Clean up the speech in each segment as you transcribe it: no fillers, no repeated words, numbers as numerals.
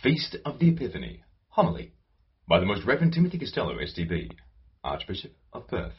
Feast of the Epiphany, homily, by the Most Reverend Timothy Costello, SDB, Archbishop of Perth.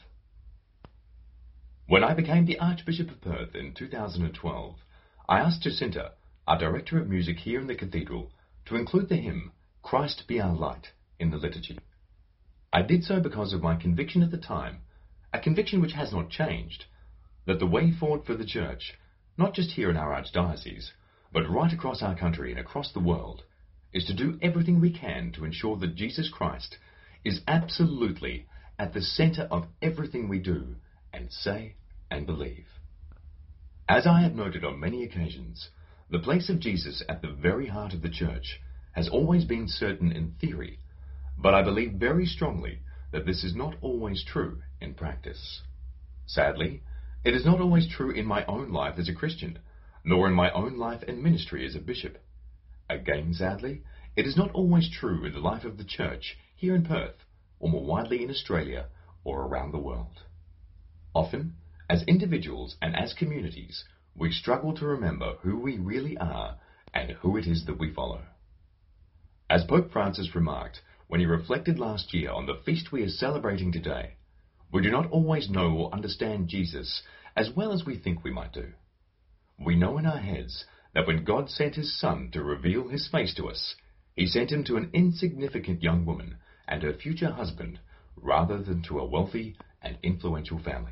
When I became the Archbishop of Perth in 2012, I asked Jacinta, our Director of Music here in the Cathedral, to include the hymn, Christ Be Our Light, in the liturgy. I did so because of my conviction at the time, a conviction which has not changed, that the way forward for the Church, not just here in our Archdiocese, but right across our country and across the world, is to do everything we can to ensure that Jesus Christ is absolutely at the centre of everything we do and say and believe. As I have noted on many occasions, the place of Jesus at the very heart of the Church has always been certain in theory, but I believe very strongly that this is not always true in practice. Sadly, it is not always true in my own life as a Christian, nor in my own life and ministry as a bishop. Again, sadly, it is not always true in the life of the Church here in Perth, or more widely in Australia or around the world. Often, as individuals and as communities, we struggle to remember who we really are and who it is that we follow. As Pope Francis remarked when he reflected last year on the feast we are celebrating today, we do not always know or understand Jesus as well as we think we might do. We know in our heads that when God sent his Son to reveal his face to us, he sent him to an insignificant young woman and her future husband rather than to a wealthy and influential family.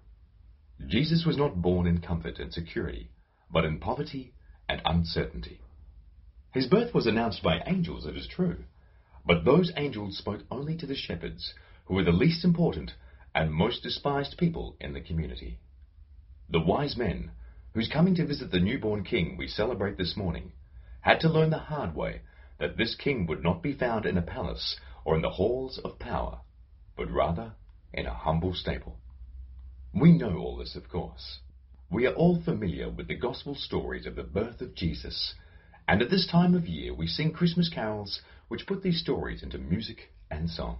Jesus was not born in comfort and security, but in poverty and uncertainty. His birth was announced by angels, it is true, but those angels spoke only to the shepherds, who were the least important and most despised people in the community. The wise men, whose coming to visit the newborn king we celebrate this morning, had to learn the hard way that this king would not be found in a palace or in the halls of power, but rather in a humble stable. We know all this, of course. We are all familiar with the gospel stories of the birth of Jesus, and at this time of year we sing Christmas carols which put these stories into music and song.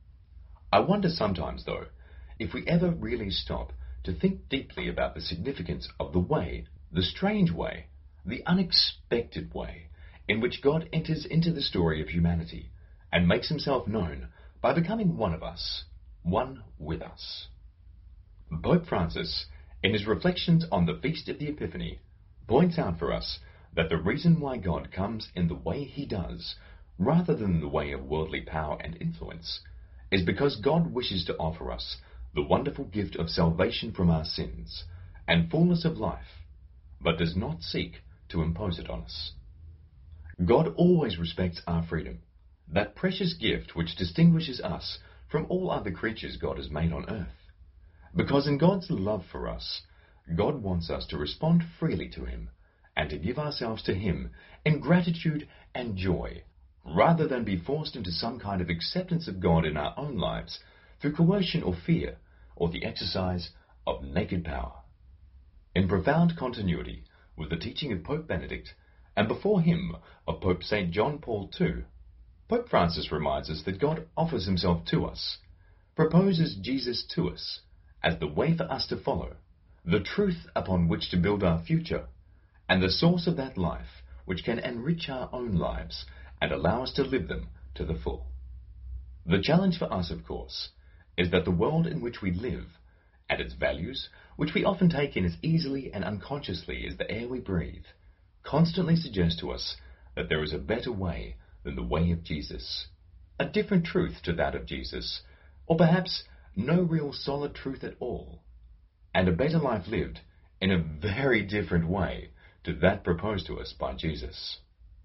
I wonder sometimes, though, if we ever really stop to think deeply about the significance of the way, the strange way, the unexpected way in which God enters into the story of humanity and makes himself known by becoming one of us, one with us. Pope Francis, in his reflections on the Feast of the Epiphany, points out for us that the reason why God comes in the way he does, rather than the way of worldly power and influence, is because God wishes to offer us the wonderful gift of salvation from our sins and fullness of life, but does not seek to impose it on us. God always respects our freedom, that precious gift which distinguishes us from all other creatures God has made on earth. Because in God's love for us, God wants us to respond freely to him and to give ourselves to him in gratitude and joy, rather than be forced into some kind of acceptance of God in our own lives through coercion or fear, or the exercise of naked power. In profound continuity with the teaching of Pope Benedict, and before him of Pope St. John Paul II, Pope Francis reminds us that God offers himself to us, proposes Jesus to us, as the way for us to follow, the truth upon which to build our future, and the source of that life which can enrich our own lives and allow us to live them to the full. The challenge for us, of course, is that the world in which we live, and its values, which we often take in as easily and unconsciously as the air we breathe, constantly suggest to us that there is a better way than the way of Jesus, a different truth to that of Jesus, or perhaps no real solid truth at all, and a better life lived in a very different way to that proposed to us by Jesus.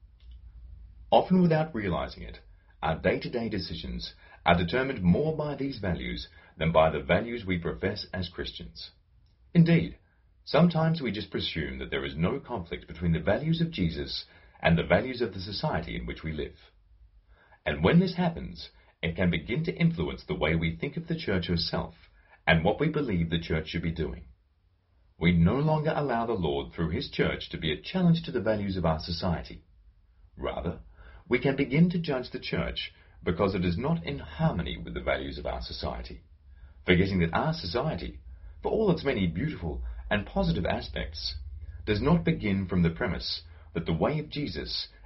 Often without realizing it, our day-to-day decisions are determined more by these values than by the values we profess as Christians. Indeed, sometimes we just presume that there is no conflict between the values of Jesus and the values of the society in which we live. And when this happens, it can begin to influence the way we think of the Church herself and what we believe the Church should be doing. We no longer allow the Lord through his Church to be a challenge to the values of our society. Rather, we can begin to judge the Church because it is not in harmony with the values of our society, forgetting that our society, for all its many beautiful and positive aspects, does not begin from the premise that the way of Jesus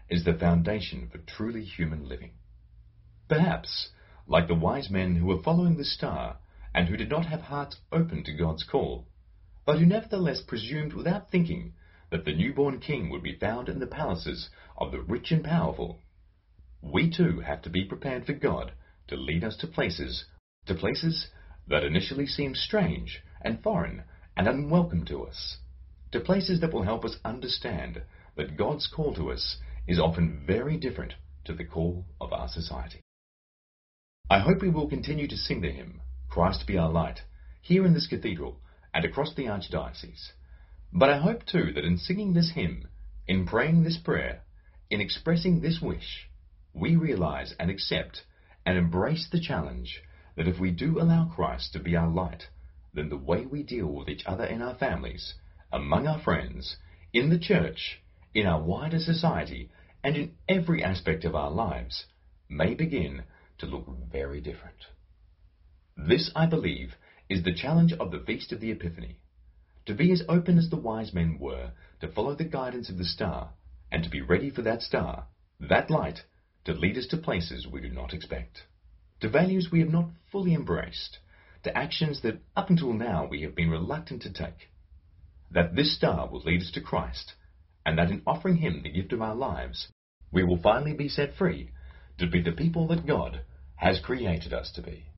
is the foundation for truly human living. Perhaps, like the wise men who were following the star and who did not have hearts open to God's call, but who nevertheless presumed without thinking that the newborn king would be found in the palaces of the rich and powerful, we too have to be prepared for God to lead us to places that initially seem strange and foreign and unwelcome to us, to places that will help us understand that God's call to us is often very different to the call of our society. I hope we will continue to sing the hymn, Christ Be Our Light, here in this cathedral and across the Archdiocese. But I hope too that in singing this hymn, in praying this prayer, in expressing this wish, we realize and accept and embrace the challenge that if we do allow Christ to be our light, then the way we deal with each other in our families, among our friends, in the church, in our wider society, and in every aspect of our lives, may begin to look very different. This, I believe, is the challenge of the Feast of the Epiphany, to be as open as the wise men were to follow the guidance of the star, and to be ready for that star, that light, to lead us to places we do not expect, to values we have not fully embraced, to actions that up until now we have been reluctant to take. That this star will lead us to Christ, and that in offering Him the gift of our lives, we will finally be set free to be the people that God has created us to be.